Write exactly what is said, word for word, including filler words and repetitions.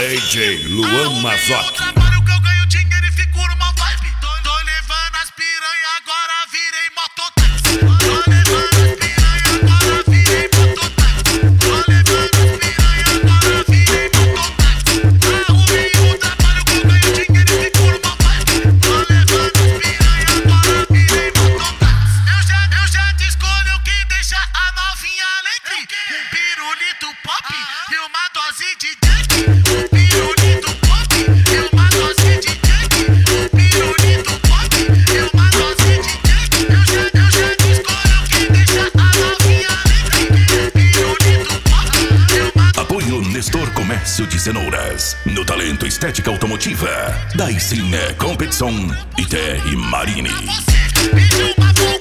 D J Luan Mazotti. Trabalho que eu ganho dinheiro e fico numa vibe. Tô, tô levando as piranha, agora virei mototáxi. Tô levando as piranha, agora virei mototáxi. Tô levando as piranha, agora virei mototáxi. Arrumei um trabalho que eu ganho dinheiro e fico numa vibe. Tô levando as piranha, agora virei mototáxi. Eu já, eu já te escolho o que deixa a novinha alegre. Um pirulito pop e uma dose de Jack. Um pirulito pop e uma dose de Jack. Um pirulito pop e uma dose de Jack. Eu já, eu já te escolho o que deixa a novinha alegre. Um pirulito pop e uma... Apoio Nestor Comércio de Cenouras. No Talento Estética Automotiva. Daí sim é Competição e T R Marine. Você pediu uma